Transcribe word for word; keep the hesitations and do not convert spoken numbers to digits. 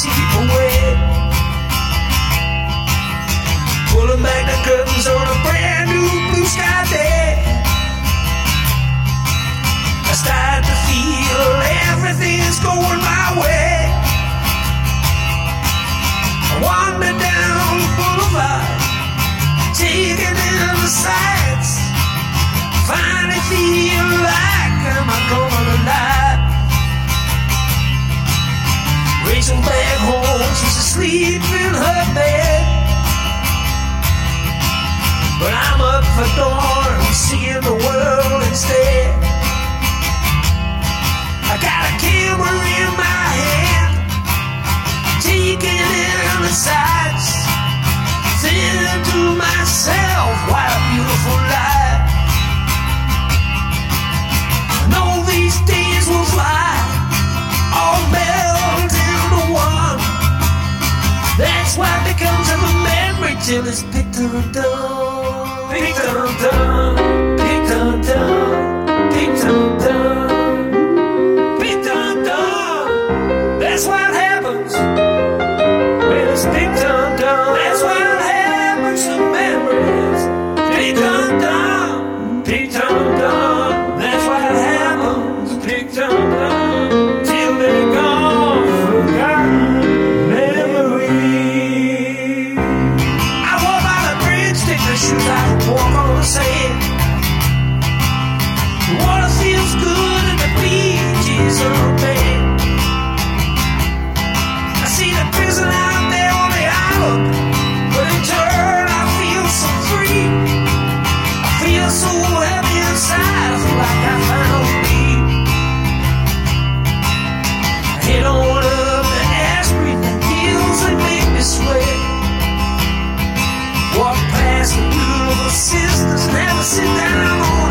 sleep away. Pulling back the curtains on a brand new blue sky day. I start to feel everything's going my way. I wander down the boulevard, taking in the sights. Finally feel like I'm coming alive. Rachel back home, she's asleep in her bed. But I'm up for dawn, I'm seeing the world instead. I got a camera in my hand, taking in the sights, thinking to myself, what a beautiful life. I know these days will fly, all melt into one. That's why it becomes a memory till it's picked undone. Picked undone, picked undone, picked undone, picked undone. That's what happens when it's picked undone. That's what happens to memories. Picked undone, picked undone. That's what happens, picked undone, till they're gone, forgotten memories. I walk by the bridge, take the shoes out, walk on the sand. The water feels good and the beach is unmanned. I see the prison out there on the island, but in turn I feel so free. I feel so happy inside, I feel like I found me. I head on up the Asbury, the hills that make me sweat. Walk past the beautiful sisters, never sit down.